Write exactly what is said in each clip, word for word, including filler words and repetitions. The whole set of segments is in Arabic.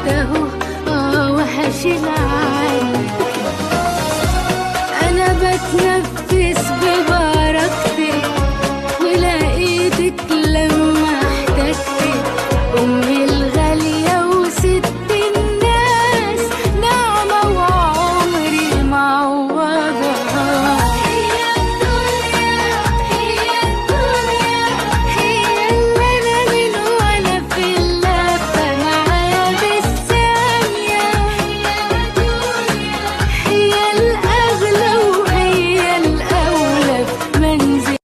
اهو اه وهشيل عني. انا بتنفس ببركتك ولقيتك لما احتجتك، امي الغالية وست الناس، نعمة وعمري معوضها. هي الدنيا هي الدنيا هي اللي انا من وانا في اللفة معايا بالثانية. هي الدنيا هي الاغلى وهي الاولى في منزل.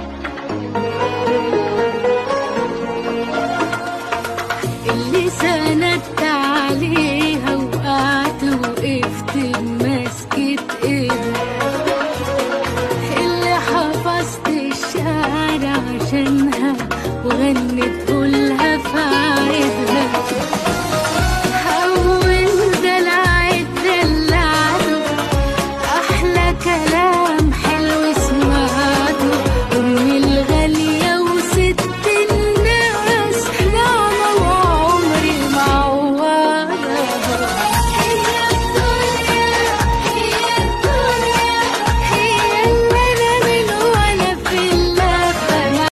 اللسان